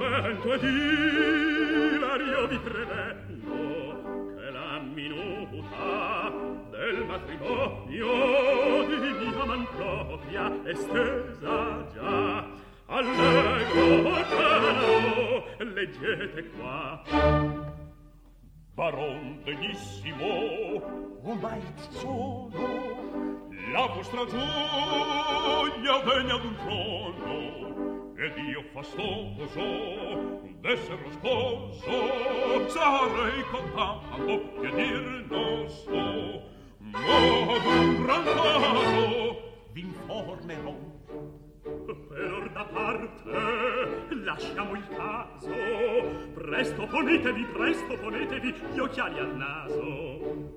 vento ed ilario vi prevengo che la minuta del matrimonio di mia man propria è stesa già. Allegro cielo, leggete qua. Baron degnissimo, ormai sono la vostra gioia degna d'un trono, ed io fastoso d'essere sposo sarei contento che dir non so, ma d'un gran caso v'informerò. Per or da parte lasciamo il caso, presto ponetevi gli occhiali al naso.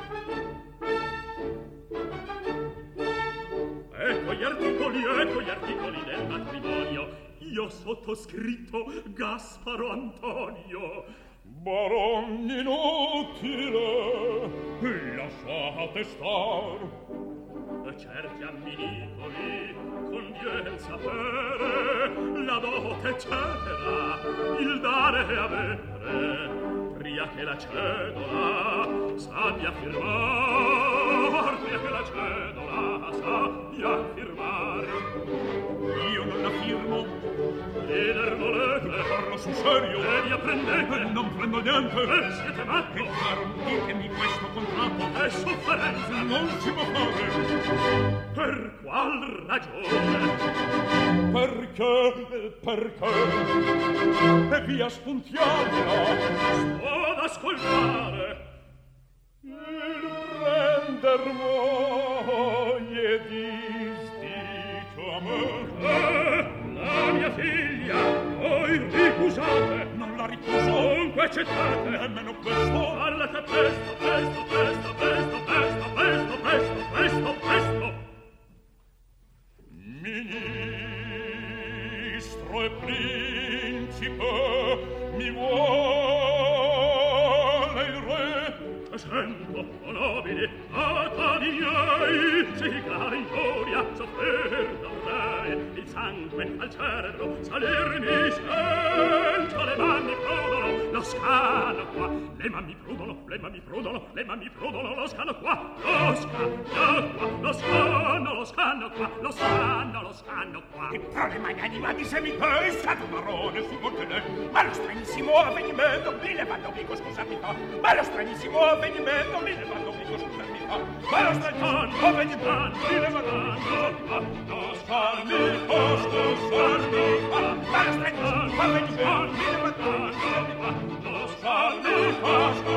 Ecco gli articoli del matrimonio. Io sottoscritto Gasparo Antonio. Baron inutile, lasciate star. Certi amminicoli convien sapere la dote eccetera, il dare e avere, pria che la cedola sappia firmar, io non la firmo, leader volete, parlo sul serio, e vi apprendete, non prendo niente, siete matto, e caro, ditemi questo contratto, è sofferenza, non si può fare. Per qual ragione? Perché? E via spuntiamo, sto ad ascoltare. Il render moglie disdice a me, la mia figlia voi ricusate, non la ricuso, dunque accettate, nemmeno questo, parlate presto. Ministro e principe, mi vuole il re. Sento, o nobili, attori miei, si carincoria, soffrir dovrei, il sangue al cerebro salirmi sento, le mani prudono, lo scano qua, le mani prudono, lo scano qua, lo scano qua. E tra le mani animati semipei, stato barone su Montenè, ma lo stranissimo avvenimento, mi levando obligo, scusami fa, ma lo stranissimo avvenimento, mi levando obligo, scusami fa, ma lo stranissimo avvenimento, mi levando obligo, scusami fa, lo scusami fa, ma lo stranissimo avvenimento, mi levando obligo, scusami fa, lo scusami fa,